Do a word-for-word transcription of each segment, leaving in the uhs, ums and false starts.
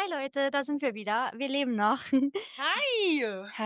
Hi Leute, da sind wir wieder. Wir leben noch. Hi!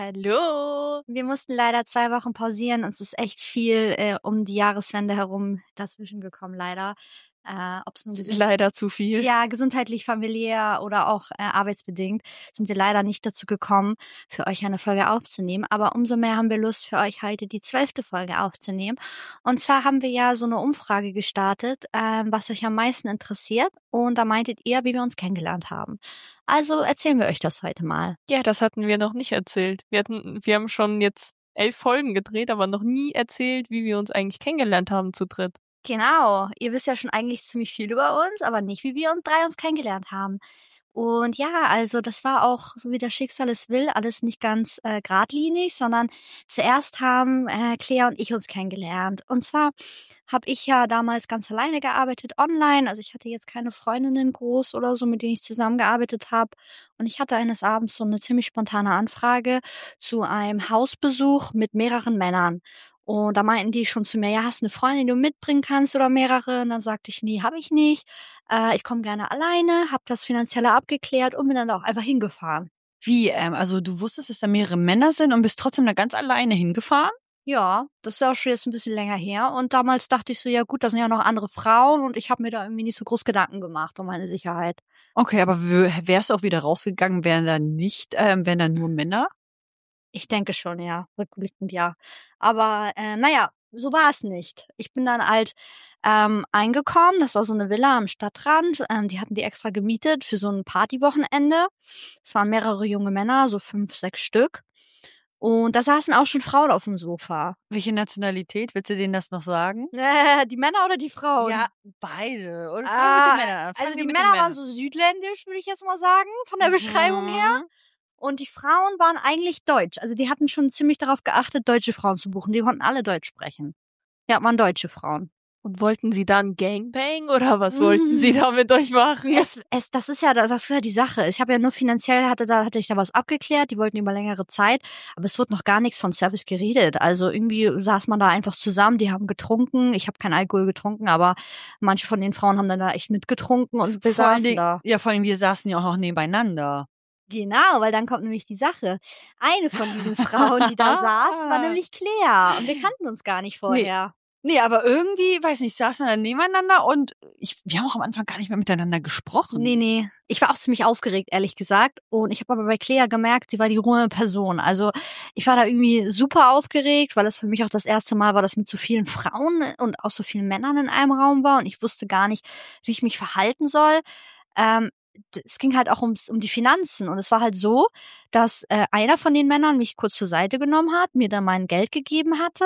Hallo! Wir mussten leider zwei Wochen pausieren. Uns ist echt viel äh, um die Jahreswende herum dazwischen gekommen, leider. Äh, ob's nun gesund- Leider zu viel. ja, gesundheitlich, familiär oder auch äh, arbeitsbedingt sind wir leider nicht dazu gekommen, für euch eine Folge aufzunehmen. Aber umso mehr haben wir Lust, für euch heute die zwölfte Folge aufzunehmen. Und zwar haben wir ja so eine Umfrage gestartet, ähm, was euch am meisten interessiert. Und da meintet ihr, wie wir uns kennengelernt haben. Also erzählen wir euch das heute mal. Ja, das hatten wir noch nicht erzählt. Wir hatten, wir haben schon jetzt elf Folgen gedreht, aber noch nie erzählt, wie wir uns eigentlich kennengelernt haben zu dritt. Genau, ihr wisst ja schon eigentlich ziemlich viel über uns, aber nicht, wie wir uns drei uns kennengelernt haben. Und ja, also das war auch, so wie das Schicksal es will, alles nicht ganz äh, geradlinig, sondern zuerst haben äh, Claire und ich uns kennengelernt. Und zwar habe ich ja damals ganz alleine gearbeitet, online. Also ich hatte jetzt keine Freundinnen groß oder so, mit denen ich zusammengearbeitet habe. Und ich hatte eines Abends so eine ziemlich spontane Anfrage zu einem Hausbesuch mit mehreren Männern. Und da meinten die schon zu mir, ja, hast du eine Freundin, die du mitbringen kannst oder mehrere? Und dann sagte ich, nee, habe ich nicht. Äh, ich komme gerne alleine, habe das Finanzielle abgeklärt und bin dann auch einfach hingefahren. Wie, ähm, also du wusstest, dass da mehrere Männer sind und bist trotzdem da ganz alleine hingefahren? Ja, das ist auch schon jetzt ein bisschen länger her. Und damals dachte ich so, ja gut, da sind ja noch andere Frauen und ich habe mir da irgendwie nicht so groß Gedanken gemacht um meine Sicherheit. Okay, aber w- wärst du auch wieder rausgegangen, wären da nicht, ähm, wären da nur Männer? Ich denke schon, ja, rückblickend ja. Aber äh, naja, so war es nicht. Ich bin dann halt ähm, eingekommen. Das war so eine Villa am Stadtrand. Ähm, die hatten die extra gemietet für so ein Partywochenende. Es waren mehrere junge Männer, so fünf, sechs Stück. Und da saßen auch schon Frauen auf dem Sofa. Welche Nationalität? Willst du denen das noch sagen? Äh, die Männer oder die Frauen? Ja, beide. Oder fangen Ah, wir mit den Männern an. Fangen also wir die mit den Männer waren Männern. so südländisch, würde ich jetzt mal sagen, von der Beschreibung her. Mhm. Und die Frauen waren eigentlich deutsch. Also die hatten schon ziemlich darauf geachtet, deutsche Frauen zu buchen. Die konnten alle Deutsch sprechen. Ja, waren deutsche Frauen. Und wollten sie dann Gangbang oder was wollten sie da mit euch machen? Es, es, das ist ja, das ist ja die Sache. Ich habe ja nur finanziell hatte da hatte ich da was abgeklärt. Die wollten über längere Zeit, aber es wurde noch gar nichts von Service geredet. Also irgendwie saß man da einfach zusammen. Die haben getrunken. Ich habe keinen Alkohol getrunken, aber manche von den Frauen haben dann da echt mitgetrunken und wir Vor allen saßen Dingen, da. ja, vor allem wir saßen ja auch noch nebeneinander. Genau, weil dann kommt nämlich die Sache. Eine von diesen Frauen, die da saß, war nämlich Claire. Und wir kannten uns gar nicht vorher. Nee, aber irgendwie, weiß nicht, saßen wir dann nebeneinander und ich, wir haben auch am Anfang gar nicht mehr miteinander gesprochen. Nee, nee. Ich war auch ziemlich aufgeregt, ehrlich gesagt. Und ich habe aber bei Claire gemerkt, sie war die ruhige Person. Also ich war da irgendwie super aufgeregt, weil es für mich auch das erste Mal war, dass mit so vielen Frauen und auch so vielen Männern in einem Raum war. Und ich wusste gar nicht, wie ich mich verhalten soll. Ähm, es ging halt auch ums, um die Finanzen. Und es war halt so, dass äh, einer von den Männern mich kurz zur Seite genommen hat, mir dann mein Geld gegeben hatte.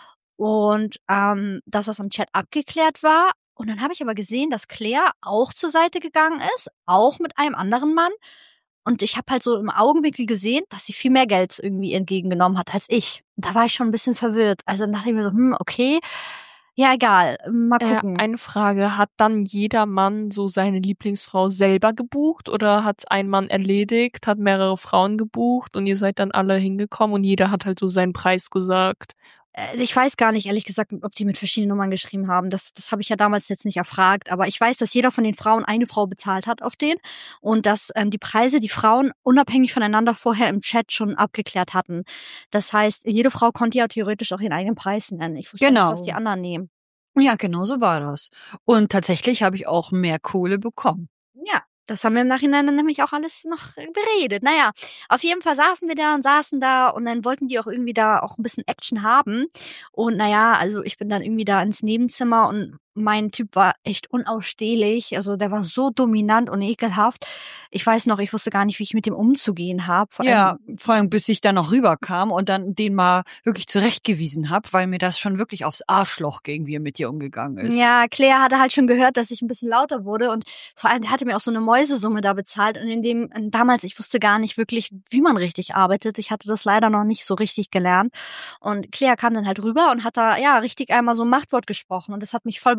Und ähm, das, was am Chat abgeklärt war. Und dann habe ich aber gesehen, dass Claire auch zur Seite gegangen ist, auch mit einem anderen Mann. Und ich habe halt so im Augenwinkel gesehen, dass sie viel mehr Geld irgendwie entgegengenommen hat als ich. Und da war ich schon ein bisschen verwirrt. Also dann dachte ich mir so, hm, okay, ja egal, mal gucken. Äh, eine Frage, hat dann jeder Mann so seine Lieblingsfrau selber gebucht oder hat ein Mann erledigt, hat mehrere Frauen gebucht und ihr seid dann alle hingekommen und jeder hat halt so seinen Preis gesagt? Ich weiß gar nicht, ehrlich gesagt, ob die mit verschiedenen Nummern geschrieben haben. Das, das habe ich ja damals jetzt nicht erfragt. Aber ich weiß, dass jeder von den Frauen eine Frau bezahlt hat auf den und dass ähm, die Preise die Frauen unabhängig voneinander vorher im Chat schon abgeklärt hatten. Das heißt, jede Frau konnte ja theoretisch auch ihren eigenen Preis nennen. Ich wusste Genau. nicht, was die anderen nehmen. Ja, genau so war das. Und tatsächlich habe ich auch mehr Kohle bekommen. Ja, das haben wir im Nachhinein dann nämlich auch alles noch beredet. Naja, auf jeden Fall saßen wir da und saßen da und dann wollten die auch irgendwie da auch ein bisschen Action haben. Und naja, also ich bin dann irgendwie da ins Nebenzimmer und mein Typ war echt unausstehlich. Also der war so dominant und ekelhaft. Ich weiß noch, ich wusste gar nicht, wie ich mit dem umzugehen habe. Ja, vor allem bis ich dann noch rüberkam und dann den mal wirklich zurechtgewiesen habe, weil mir das schon wirklich aufs Arschloch ging, wie er mit dir umgegangen ist. Ja, Claire hatte halt schon gehört, dass ich ein bisschen lauter wurde und vor allem, der hatte mir auch so eine Mäusesumme da bezahlt und in dem, damals, ich wusste gar nicht wirklich, wie man richtig arbeitet. Ich hatte das leider noch nicht so richtig gelernt und Claire kam dann halt rüber und hat da, ja, richtig einmal so ein Machtwort gesprochen und das hat mich voll beeindruckt.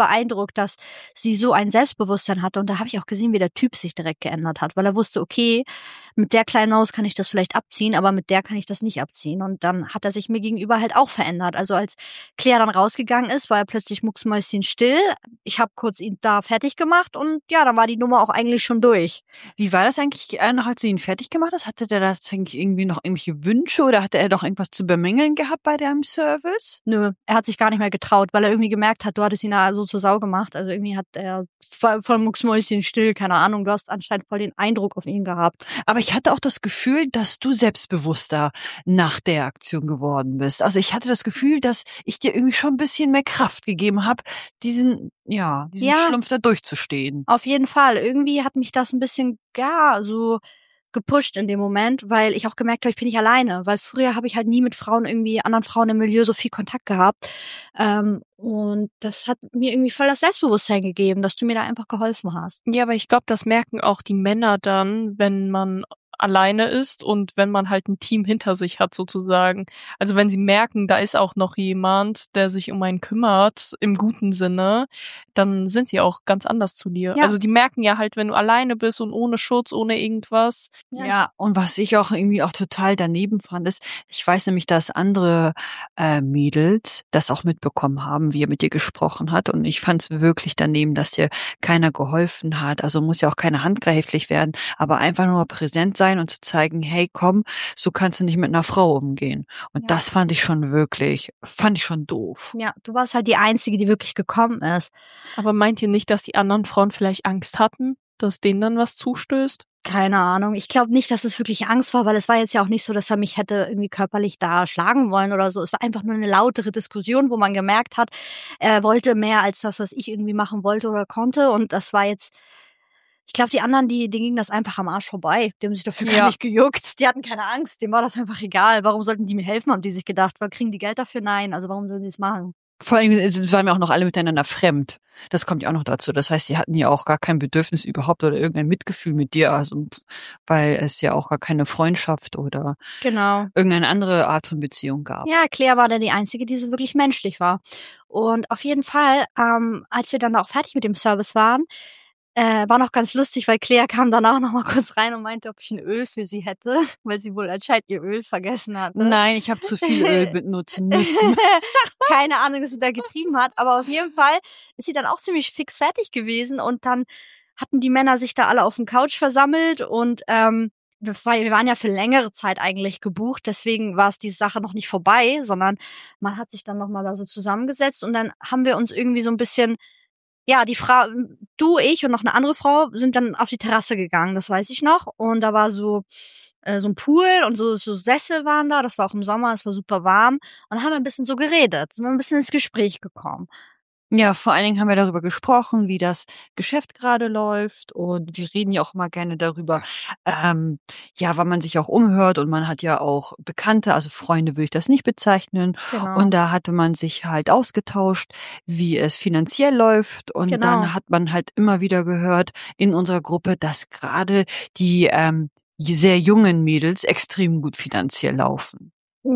beeindruckt, dass sie so ein Selbstbewusstsein hatte. Und da habe ich auch gesehen, wie der Typ sich direkt geändert hat, weil er wusste, okay, mit der kleinen Maus kann ich das vielleicht abziehen, aber mit der kann ich das nicht abziehen. Und dann hat er sich mir gegenüber halt auch verändert. Also als Claire dann rausgegangen ist, war er plötzlich mucksmäuschenstill. Ich habe kurz ihn da fertig gemacht und ja, dann war die Nummer auch eigentlich schon durch. Wie war das eigentlich, äh, noch als du ihn fertig gemacht hast? Hatte der da eigentlich irgendwie noch irgendwelche Wünsche oder hatte er doch irgendwas zu bemängeln gehabt bei deinem Service? Nö, er hat sich gar nicht mehr getraut, weil er irgendwie gemerkt hat, du hattest ihn da so zur Sau gemacht. Also irgendwie hat er voll, voll mucksmäuschenstill, keine Ahnung, du hast anscheinend voll den Eindruck auf ihn gehabt. Aber ich hatte auch das Gefühl, dass du selbstbewusster nach der Aktion geworden bist. Also ich hatte das Gefühl, dass ich dir irgendwie schon ein bisschen mehr Kraft gegeben habe, diesen, ja, diesen Ja. Schlumpf da durchzustehen. Auf jeden Fall. Irgendwie hat mich das ein bisschen, ja, so gepusht in dem Moment, weil ich auch gemerkt habe, ich bin nicht alleine. Weil früher habe ich halt nie mit Frauen irgendwie, anderen Frauen im Milieu so viel Kontakt gehabt. Ähm, und das hat mir irgendwie voll das Selbstbewusstsein gegeben, dass du mir da einfach geholfen hast. Ja, aber ich glaube, das merken auch die Männer dann, wenn man alleine ist und wenn man halt ein Team hinter sich hat sozusagen. Also wenn sie merken, da ist auch noch jemand, der sich um einen kümmert, im guten Sinne, dann sind sie auch ganz anders zu dir. Ja. Also die merken ja halt, wenn du alleine bist und ohne Schutz, ohne irgendwas. Ja. ja, und was ich auch irgendwie auch total daneben fand, ist, ich weiß nämlich, dass andere äh, Mädels das auch mitbekommen haben, wie er mit dir gesprochen hat. Und ich fand es wirklich daneben, dass dir keiner geholfen hat. Also muss ja auch keine handgreiflich werden, aber einfach nur präsent sein und zu zeigen, hey, komm, so kannst du nicht mit einer Frau umgehen. Und Ja. das fand ich schon wirklich, fand ich schon doof. Ja, du warst halt die Einzige, die wirklich gekommen ist. Aber meint ihr nicht, dass die anderen Frauen vielleicht Angst hatten, dass denen dann was zustößt? Keine Ahnung. Ich glaube nicht, dass es wirklich Angst war, weil es war jetzt ja auch nicht so, dass er mich hätte irgendwie körperlich da schlagen wollen oder so. Es war einfach nur eine lautere Diskussion, wo man gemerkt hat, er wollte mehr als das, was ich irgendwie machen wollte oder konnte. Und das war jetzt, ich glaube, die anderen, die, denen ging das einfach am Arsch vorbei. Die haben sich dafür Ja. gar nicht gejuckt. Die hatten keine Angst. Dem war das einfach egal. Warum sollten die mir helfen, haben die sich gedacht. Kriegen die Geld dafür? Nein. Also warum sollen sie es machen? Vor allem es waren wir auch noch alle miteinander fremd. Das kommt ja auch noch dazu. Das heißt, die hatten ja auch gar kein Bedürfnis überhaupt oder irgendein Mitgefühl mit dir, also weil es ja auch gar keine Freundschaft oder Genau. irgendeine andere Art von Beziehung gab. Ja, Claire war dann die Einzige, die so wirklich menschlich war. Und auf jeden Fall, ähm, als wir dann auch fertig mit dem Service waren, äh, war noch ganz lustig, weil Claire kam dann auch noch mal kurz rein und meinte, ob ich ein Öl für sie hätte, weil sie wohl anscheinend ihr Öl vergessen hatte. Nein, ich habe zu viel Öl benutzen müssen. Keine Ahnung, was sie da getrieben hat, aber auf jeden Fall ist sie dann auch ziemlich fix fertig gewesen und dann hatten die Männer sich da alle auf dem Couch versammelt und ähm, wir waren ja für längere Zeit eigentlich gebucht, deswegen war es die Sache noch nicht vorbei, sondern man hat sich dann noch mal da so zusammengesetzt und dann haben wir uns irgendwie so ein bisschen, ja, die Frau, du, ich und noch eine andere Frau sind dann auf die Terrasse gegangen, das weiß ich noch. Und da war so äh, so ein Pool und so, so Sessel waren da. Das war auch im Sommer, es war super warm. Und dann haben wir ein bisschen so geredet, sind wir ein bisschen ins Gespräch gekommen. Ja, vor allen Dingen haben wir darüber gesprochen, wie das Geschäft gerade läuft und wir reden ja auch immer gerne darüber, ähm, ja, weil man sich auch umhört und man hat ja auch Bekannte, also Freunde würde ich das nicht bezeichnen. Genau. Und da hatte man sich halt ausgetauscht, wie es finanziell läuft und Genau. dann hat man halt immer wieder gehört in unserer Gruppe, dass gerade die ähm, sehr jungen Mädels extrem gut finanziell laufen.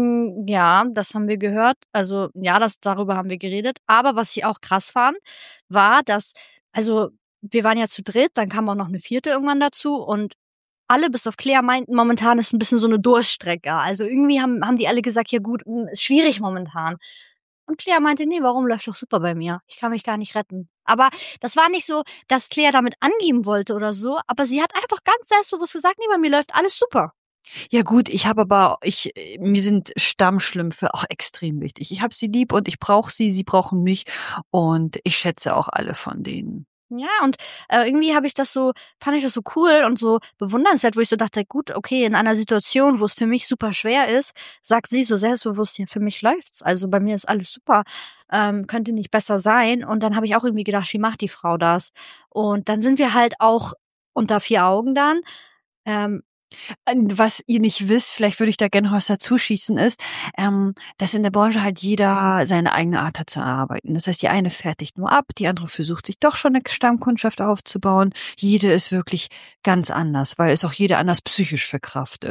Ja, das haben wir gehört. Also ja, das darüber haben wir geredet. Aber was ich auch krass fand, war, dass, also wir waren ja zu dritt, dann kam auch noch eine vierte irgendwann dazu und alle bis auf Claire meinten, momentan ist ein bisschen so eine Durststrecke. Also irgendwie haben, haben die alle gesagt, ja gut, ist schwierig momentan. Und Claire meinte, nee, warum, läuft doch super bei mir. Ich kann mich gar nicht retten. Aber das war nicht so, dass Claire damit angeben wollte oder so, aber sie hat einfach ganz selbstbewusst gesagt, nee, bei mir läuft alles super. Ja gut, ich habe aber, ich mir sind Stammschlümpfe auch extrem wichtig. Ich habe sie lieb und ich brauche sie, sie brauchen mich und ich schätze auch alle von denen. Ja, und äh, irgendwie habe ich das so, fand ich das so cool und so bewundernswert, wo ich so dachte, gut, okay, in einer Situation, wo es für mich super schwer ist, sagt sie so selbstbewusst, ja, für mich läuft's. Also bei mir ist alles super, ähm, könnte nicht besser sein. Und dann habe ich auch irgendwie gedacht, wie macht die Frau das? Und dann sind wir halt auch unter vier Augen dann. Ähm, Was ihr nicht wisst, vielleicht würde ich da gerne was dazu schießen, ist, ähm, dass in der Branche halt jeder seine eigene Art hat zu arbeiten. Das heißt, die eine fertigt nur ab, die andere versucht sich doch schon eine Stammkundschaft aufzubauen. Jede ist wirklich ganz anders, weil es auch jeder anders psychisch verkraftet.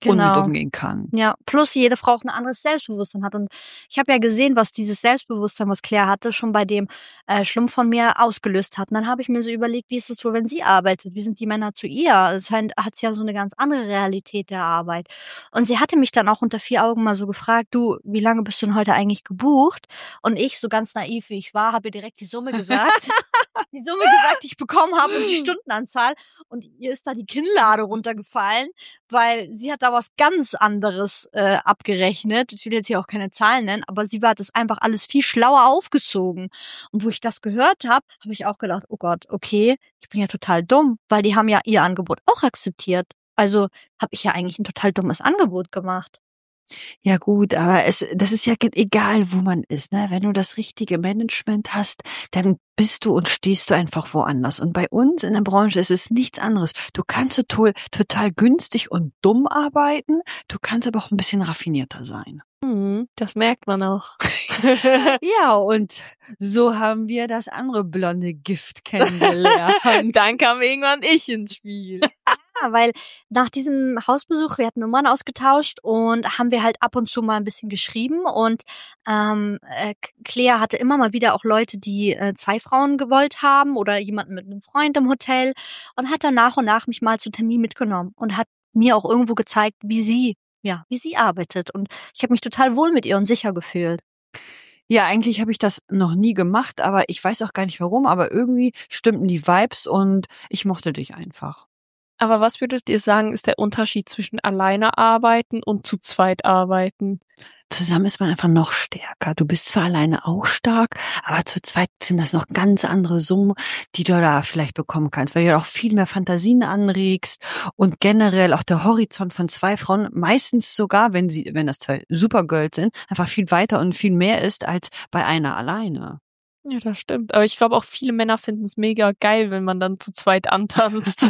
und mit Genau. umgehen kann. Ja, plus jede Frau auch ein anderes Selbstbewusstsein hat. Und ich habe ja gesehen, was dieses Selbstbewusstsein, was Claire hatte, schon bei dem äh, Schlumpf von mir ausgelöst hat. Und dann habe ich mir so überlegt, wie ist es wohl, wenn sie arbeitet? Wie sind die Männer zu ihr? Es scheint, hat sie ja so eine ganz andere Realität der Arbeit. Und sie hatte mich dann auch unter vier Augen mal so gefragt, du, wie lange bist du denn heute eigentlich gebucht? Und ich, so ganz naiv wie ich war, habe ihr direkt die Summe gesagt. die Summe gesagt, die ich bekommen habe und die Stundenanzahl. Und ihr ist da die Kinnlade runtergefallen, weil sie hat da was ganz anderes äh, abgerechnet. Ich will jetzt hier auch keine Zahlen nennen, aber sie hat das einfach alles viel schlauer aufgezogen. Und wo ich das gehört habe, habe ich auch gedacht, oh Gott, okay, ich bin ja total dumm, weil die haben ja ihr Angebot auch akzeptiert. Also habe ich ja eigentlich ein total dummes Angebot gemacht. Ja gut, aber es, das ist ja ge- egal, wo man ist, ne? Wenn du das richtige Management hast, dann bist du und stehst du einfach woanders. Und bei uns in der Branche ist es nichts anderes. Du kannst total, total günstig und dumm arbeiten, du kannst aber auch ein bisschen raffinierter sein. Hm, das merkt man auch. Ja, und so haben wir das andere blonde Gift kennengelernt. Dann kam irgendwann ich ins Spiel. Ja, weil nach diesem Hausbesuch, wir hatten Nummern ausgetauscht und haben wir halt ab und zu mal ein bisschen geschrieben und ähm, äh, Claire hatte immer mal wieder auch Leute, die äh, zwei Frauen gewollt haben oder jemanden mit einem Freund im Hotel und hat dann nach und nach mich mal zu Termin mitgenommen und hat mir auch irgendwo gezeigt, wie sie, ja, wie sie arbeitet und ich habe mich total wohl mit ihr und sicher gefühlt. Ja, eigentlich habe ich das noch nie gemacht, aber ich weiß auch gar nicht warum, aber irgendwie stimmten die Vibes und ich mochte dich einfach. Aber was würdet ihr sagen, ist der Unterschied zwischen alleine arbeiten und zu zweit arbeiten? Zusammen ist man einfach noch stärker. Du bist zwar alleine auch stark, aber zu zweit sind das noch ganz andere Summen, die du da vielleicht bekommen kannst, weil du auch viel mehr Fantasien anregst und generell auch der Horizont von zwei Frauen meistens sogar, wenn sie, wenn das zwei Supergirls sind, einfach viel weiter und viel mehr ist als bei einer alleine. Ja, das stimmt. Aber ich glaube auch viele Männer finden es mega geil, wenn man dann zu zweit antanzt.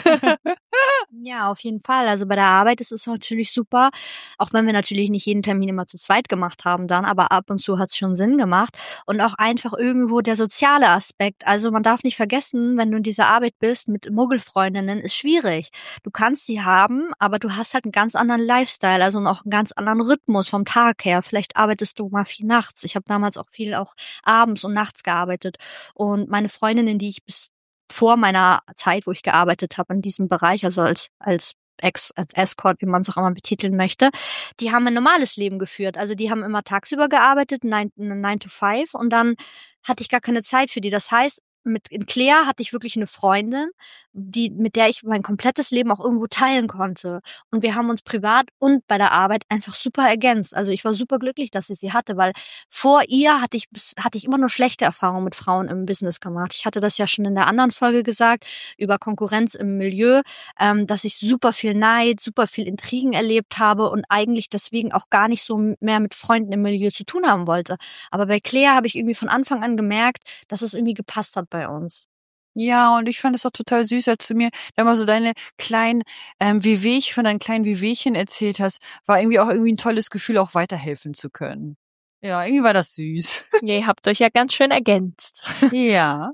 Ja, auf jeden Fall. Also bei der Arbeit ist es natürlich super, auch wenn wir natürlich nicht jeden Termin immer zu zweit gemacht haben dann, aber ab und zu hat es schon Sinn gemacht. Und auch einfach irgendwo der soziale Aspekt. Also man darf nicht vergessen, wenn du in dieser Arbeit bist mit Muggelfreundinnen, ist schwierig. Du kannst sie haben, aber du hast halt einen ganz anderen Lifestyle, also auch einen ganz anderen Rhythmus vom Tag her. Vielleicht arbeitest du mal viel nachts. Ich habe damals auch viel auch abends und nachts gearbeitet. Und meine Freundinnen, die ich bis vor meiner Zeit, wo ich gearbeitet habe in diesem Bereich, also als als Ex, als Escort, wie man es auch immer betiteln möchte, die haben ein normales Leben geführt. Also die haben immer tagsüber gearbeitet, nine, nine to five und dann hatte ich gar keine Zeit für die. Das heißt, mit in Claire hatte ich wirklich eine Freundin, die mit der ich mein komplettes Leben auch irgendwo teilen konnte. Und wir haben uns privat und bei der Arbeit einfach super ergänzt. Also ich war super glücklich, dass ich sie hatte, weil vor ihr hatte ich bis, hatte ich immer nur schlechte Erfahrungen mit Frauen im Business gemacht. Ich hatte das ja schon in der anderen Folge gesagt über Konkurrenz im Milieu, ähm, dass ich super viel Neid, super viel Intrigen erlebt habe und eigentlich deswegen auch gar nicht so mehr mit Freunden im Milieu zu tun haben wollte. Aber bei Claire habe ich irgendwie von Anfang an gemerkt, dass es irgendwie gepasst hat bei uns. Ja, und ich fand es auch total süß, als du mir da mal so deine kleinen ähm, Wehwehchen von deinen kleinen Wehwehchen erzählt hast, war irgendwie auch irgendwie ein tolles Gefühl, auch weiterhelfen zu können. Ja, irgendwie war das süß. Ja, ihr habt euch ja ganz schön ergänzt. Ja,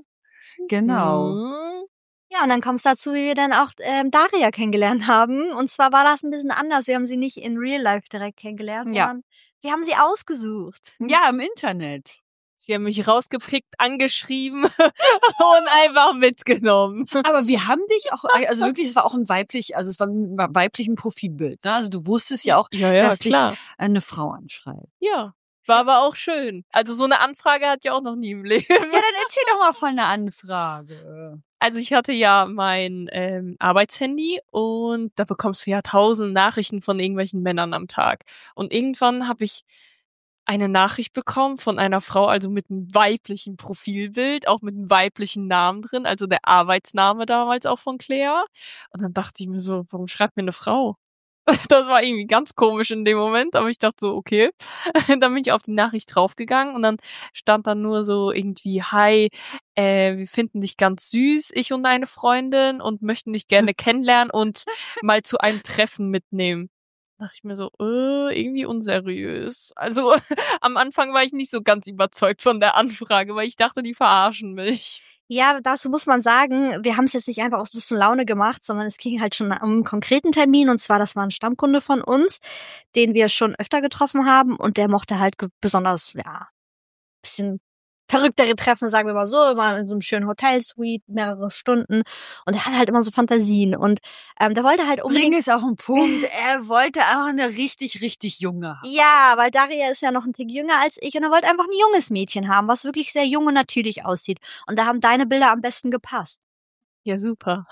genau. Mhm. Ja, und dann kommt es dazu, wie wir dann auch ähm, Daria kennengelernt haben. Und zwar war das ein bisschen anders. Wir haben sie nicht in Real Life direkt kennengelernt, Ja. sondern wir haben sie ausgesucht. Ja, im Internet. Sie haben mich rausgepickt, angeschrieben und einfach mitgenommen. Aber wir haben dich auch, also wirklich, es war auch ein weiblich, also es war ein weiblichen Profilbild, ne? Also du wusstest ja auch, Ja, ja, dass klar. dich eine Frau anschreibt. Ja, war aber auch schön. Also so eine Anfrage hat ja auch noch nie im Leben. Ja, dann erzähl doch mal von einer Anfrage. Also ich hatte ja mein ähm, Arbeitshandy und da bekommst du ja tausend Nachrichten von irgendwelchen Männern am Tag. Und irgendwann habe ich eine Nachricht bekommen von einer Frau, also mit einem weiblichen Profilbild, auch mit einem weiblichen Namen drin, also der Arbeitsname damals auch von Claire. Und dann dachte ich mir so, warum schreibt mir eine Frau? Das war irgendwie ganz komisch in dem Moment, aber ich dachte so, okay. Dann bin ich auf die Nachricht draufgegangen und dann stand dann nur so irgendwie, hi, äh, wir finden dich ganz süß, ich und eine Freundin, und möchten dich gerne kennenlernen und mal zu einem Treffen mitnehmen. dachte ich mir so, äh, irgendwie unseriös. Also am Anfang war ich nicht so ganz überzeugt von der Anfrage, weil ich dachte, die verarschen mich. Ja, dazu muss man sagen, wir haben es jetzt nicht einfach aus Lust und Laune gemacht, sondern es ging halt schon um einen konkreten Termin. Und zwar, das war ein Stammkunde von uns, den wir schon öfter getroffen haben. Und der mochte halt ge- besonders, ja, bisschen verrücktere Treffen, sagen wir mal so, immer in so einem schönen Hotelsuite, mehrere Stunden. Und er hat halt immer so Fantasien. Und ähm, der wollte halt unbedingt... Ring ist auch ein Punkt. Er wollte einfach eine richtig, richtig junge haben. Ja, weil Daria ist ja noch ein Tick jünger als ich und er wollte einfach ein junges Mädchen haben, was wirklich sehr jung und natürlich aussieht. Und da haben deine Bilder am besten gepasst. Ja, super.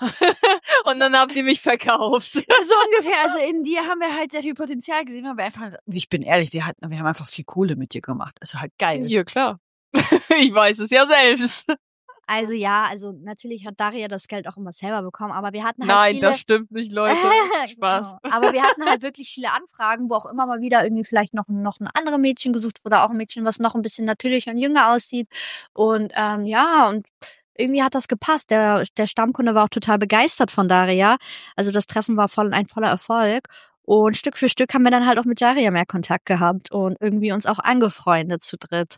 Und dann habt ihr mich verkauft. So ungefähr. Also in dir haben wir halt sehr viel Potenzial gesehen, weil wir einfach, ich bin ehrlich, wir hatten, wir haben einfach viel Kohle mit dir gemacht. Also halt geil. Ja, klar. Ich weiß es ja selbst. Also ja, also natürlich hat Daria das Geld auch immer selber bekommen, aber wir hatten halt Nein, viele... das stimmt nicht, Leute. Spaß. Genau. Aber wir hatten halt wirklich viele Anfragen, wo auch immer mal wieder irgendwie vielleicht noch, noch ein anderes Mädchen gesucht wurde, auch ein Mädchen, was noch ein bisschen natürlicher und jünger aussieht. Und ähm, ja, und irgendwie hat das gepasst. Der, der Stammkunde war auch total begeistert von Daria. Also das Treffen war voll ein voller Erfolg. Und Stück für Stück haben wir dann halt auch mit Daria mehr Kontakt gehabt und irgendwie uns auch angefreundet zu dritt.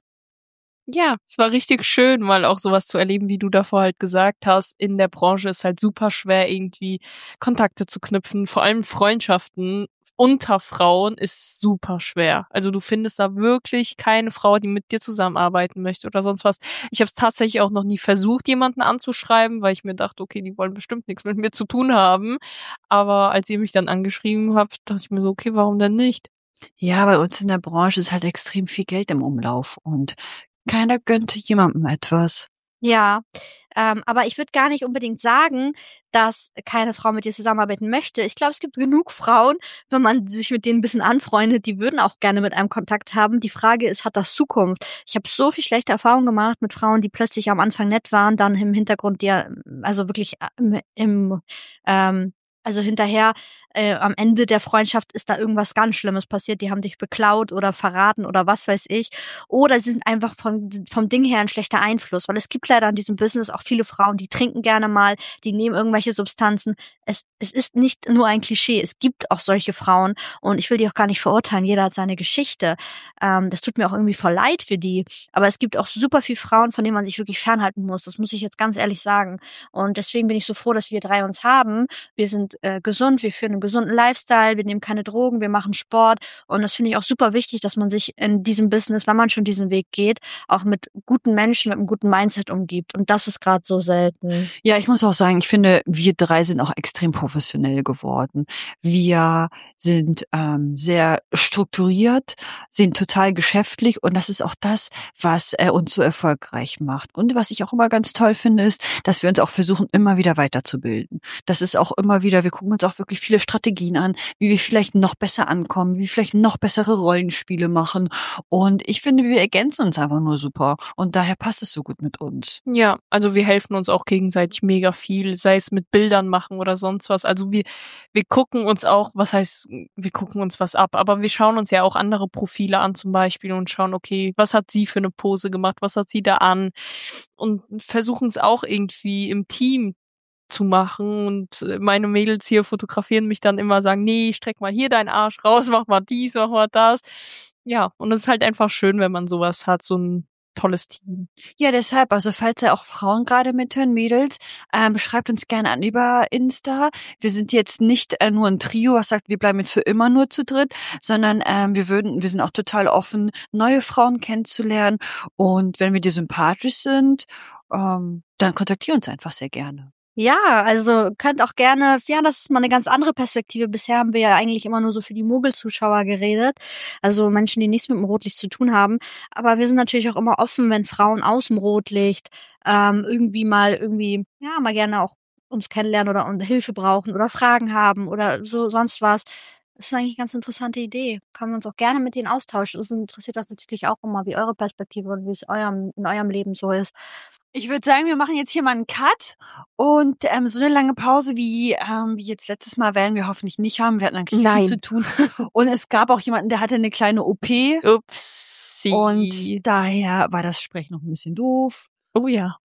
Ja, es war richtig schön, mal auch sowas zu erleben, wie du davor halt gesagt hast. In der Branche ist halt super schwer, irgendwie Kontakte zu knüpfen. Vor allem Freundschaften unter Frauen ist super schwer. Also du findest da wirklich keine Frau, die mit dir zusammenarbeiten möchte oder sonst was. Ich habe es tatsächlich auch noch nie versucht, jemanden anzuschreiben, weil ich mir dachte, okay, die wollen bestimmt nichts mit mir zu tun haben. Aber als ihr mich dann angeschrieben habt, dachte ich mir so, okay, warum denn nicht? Ja, bei uns in der Branche ist halt extrem viel Geld im Umlauf und keiner gönnt jemandem etwas. Ja, ähm, aber ich würde gar nicht unbedingt sagen, dass keine Frau mit dir zusammenarbeiten möchte. Ich glaube, es gibt genug Frauen, wenn man sich mit denen ein bisschen anfreundet, die würden auch gerne mit einem Kontakt haben. Die Frage ist, hat das Zukunft? Ich habe so viel schlechte Erfahrungen gemacht mit Frauen, die plötzlich am Anfang nett waren, dann im Hintergrund dir, also wirklich im, im ähm, also hinterher, äh, am Ende der Freundschaft ist da irgendwas ganz Schlimmes passiert. Die haben dich beklaut oder verraten oder was weiß ich. Oder sie sind einfach von, vom Ding her ein schlechter Einfluss. Weil es gibt leider in diesem Business auch viele Frauen, die trinken gerne mal, die nehmen irgendwelche Substanzen. Es, es ist nicht nur ein Klischee. Es gibt auch solche Frauen. Und ich will die auch gar nicht verurteilen. Jeder hat seine Geschichte. Ähm, das tut mir auch irgendwie voll leid für die. Aber es gibt auch super viele Frauen, von denen man sich wirklich fernhalten muss. Das muss ich jetzt ganz ehrlich sagen. Und deswegen bin ich so froh, dass wir drei uns haben. Wir sind äh, gesund, wir führen einen gesunden Lifestyle, wir nehmen keine Drogen, wir machen Sport und das finde ich auch super wichtig, dass man sich in diesem Business, wenn man schon diesen Weg geht, auch mit guten Menschen, mit einem guten Mindset umgibt und das ist gerade so selten. Ja, ich muss auch sagen, ich finde, wir drei sind auch extrem professionell geworden. Wir sind ähm, sehr strukturiert, sind total geschäftlich und das ist auch das, was äh, uns so erfolgreich macht. Und was ich auch immer ganz toll finde, ist, dass wir uns auch versuchen, immer wieder weiterzubilden. Das ist auch immer wieder, wir gucken uns auch wirklich viele Strategien an, wie wir vielleicht noch besser ankommen, wie wir vielleicht noch bessere Rollenspiele machen. Und ich finde, wir ergänzen uns einfach nur super. Und daher passt es so gut mit uns. Ja, also wir helfen uns auch gegenseitig mega viel, sei es mit Bildern machen oder sonst was. Also wir, wir gucken uns auch, was heißt, wir gucken uns was ab, aber wir schauen uns ja auch andere Profile an zum Beispiel und schauen, okay, was hat sie für eine Pose gemacht, was hat sie da an und versuchen es auch irgendwie im Team zu machen und meine Mädels hier fotografieren mich dann immer, sagen, nee, streck mal hier deinen Arsch raus, mach mal dies, mach mal das. Ja, und es ist halt einfach schön, wenn man sowas hat, so ein tolles Team. Ja, deshalb, also falls ja auch Frauen gerade mithören, Mädels, ähm, schreibt uns gerne an über Insta. Wir sind jetzt nicht äh, nur ein Trio, was sagt, wir bleiben jetzt für immer nur zu dritt, sondern ähm, wir würden, wir sind auch total offen, neue Frauen kennenzulernen und wenn wir dir sympathisch sind, ähm, dann kontaktier uns einfach sehr gerne. Ja, also könnt auch gerne, ja, das ist mal eine ganz andere Perspektive. Bisher haben wir ja eigentlich immer nur so für die Mogel-Zuschauer geredet, also Menschen, die nichts mit dem Rotlicht zu tun haben. Aber wir sind natürlich auch immer offen, wenn Frauen aus dem Rotlicht ähm, irgendwie mal irgendwie, ja, mal gerne auch uns kennenlernen oder und Hilfe brauchen oder Fragen haben oder so sonst was. Das ist eigentlich eine ganz interessante Idee. Kann man uns auch gerne mit denen austauschen. Uns interessiert das natürlich auch immer, wie eure Perspektive und wie es eurem, in eurem Leben so ist. Ich würde sagen, wir machen jetzt hier mal einen Cut und ähm, so eine lange Pause wie ähm, wie jetzt letztes Mal werden wir hoffentlich nicht haben. Wir hatten eigentlich Nein. viel zu tun und es gab auch jemanden, der hatte eine kleine O P. Upsi. Und daher war das Sprechen noch ein bisschen doof. Oh ja.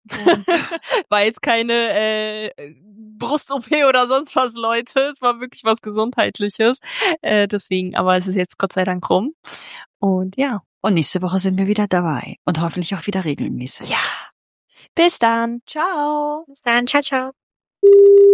War jetzt keine äh, Brust-O P oder sonst was, Leute. Es war wirklich was Gesundheitliches. Äh, deswegen, aber es ist jetzt Gott sei Dank rum. Und ja. Und nächste Woche sind wir wieder dabei. Und hoffentlich auch wieder regelmäßig. Ja. Bis dann. Ciao. Bis dann. Ciao, ciao.